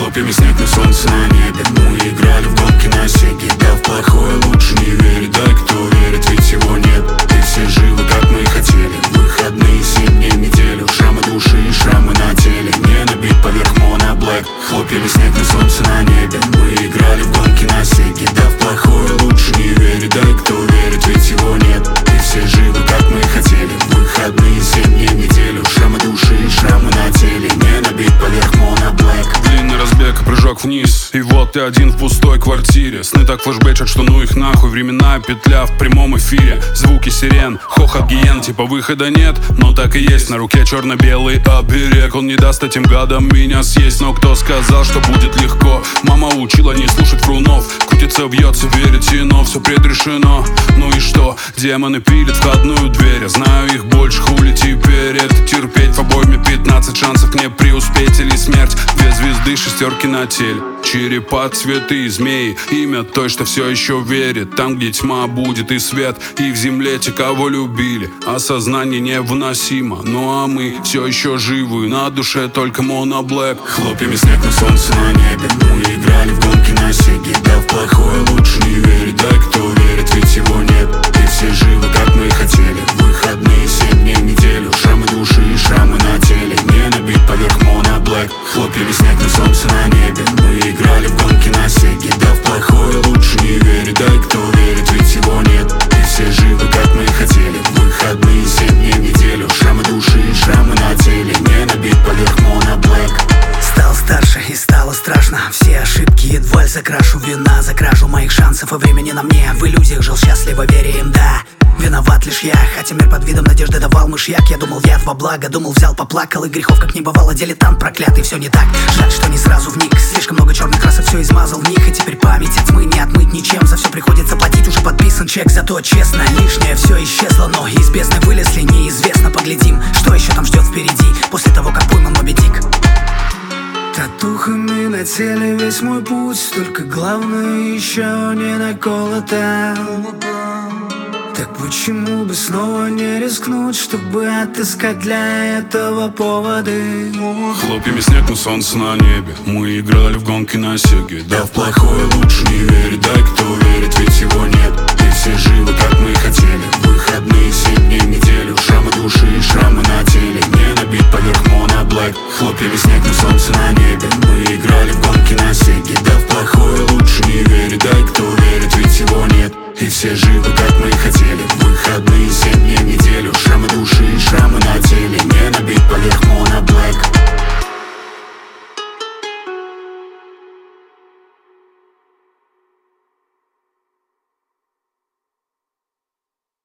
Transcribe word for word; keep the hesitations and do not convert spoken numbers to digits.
Хлопьями снег на солнце на небе. Мы играли в гонки на сеге. Да в плохое лучше не верить. Дай кто верит, ведь его нет. И все живы, как мы и хотели. Выходные, семь дней в неделю. Шрамы души и шрамы на теле. Не набит поверх моноблэк. Хлопьями снег на солнце на небе. Мы играли в гонки на сеге. Да в плохое лучше не верить. Дай кто верит, ведь его нет. И все живы, как мы и хотели. Выходные, семь дней в неделю. Шрамы души и шрамы на теле. Не набит поверх моноблэк. Длинный разбег и прыжок вниз. И вот ты один в пустой квартире. Сны так флешбэчат, что ну их нахуй. Временная петля в прямом эфире. Звуки сирен, хохот гиен. Типа выхода нет, но так и есть. На руке черно-белый оберег. Он не даст этим гадам меня съесть. Но кто сказал, что будет легко? Мама учила не слушать врунов. Крутится, бьется, верите, но все предрешено. Ну и что? Демоны пилят входную дверь. Я знаю их больше, хули теперь это терпеть. В обойме пятнадцать шансов не преуспеть или смерть. Две звезды, шестерки на теле. Черепа, цветы и змеи. Имя той, что все еще верит. Там, где тьма, будет и свет. И в земле те, кого любили. Осознание невыносимо. Ну а мы все еще живы. На душе только моноблэк. Хлопьями снег на солнце на небе. Мы играли в гонки на сеге. Да в плохое лучше не верить. Дай кто верит, ведь его нет. И все живы, как мы и хотели. Выходные, семь дней в неделю. Шрамы души и шрамы на теле. Не набит поверх моноблэк. Хлопьями снег на солнце на небе. Мы играли в гонки на сеге. Да в плохое лучше не верить. Дай кто верит, ведь его нет. И все живы, как мы и хотели. Выходные, семь дней в неделю. Шрамы души и шрамы на теле. Не набит поверх моноблэк. Стал старше и стало страшно. Все ошибки едва ли закрашу. Вина за кражу моих шансов и времени на мне. В иллюзиях жил счастливо, веря им, да. Виноват лишь я, хотя мир под видом надежды давал мышьяк. Я думал, я во благо, думал, взял, поплакал. И грехов как не бывало, дилетант проклятый. Все не так, жаль, что не сразу вник. Слишком много черных красок, все измазал в них. И теперь память от тьмы не отмыть ничем. За все приходится платить, уже подписан чек. Зато честно, лишнее все исчезло. Но из бездны вылезли, неизвестно, поглядим, что еще там ждет впереди. После того, как пойман Моби Дик. Татухами на теле весь мой путь. Только главное еще не наколото. Так почему бы снова не рискнуть, чтобы отыскать для этого поводы? Хлопьями снег на солнце на небе. Мы играли в гонки на сеге. Да в плохое лучше не верить. Дай кто верит, ведь его нет. И все живы, как мы и хотели. Выходные, семь дней в неделю. Шрамы души и шрамы на теле. Не набит поверх моноблэк. Хлопьями снег на солнце на небе. Мы играли в гонки на сеге. Да в плохое лучше не верить. Дай кто верит, ведь его нет. И все живы, как мы и хотели. Выходные, семь дней в неделю. Шрамы души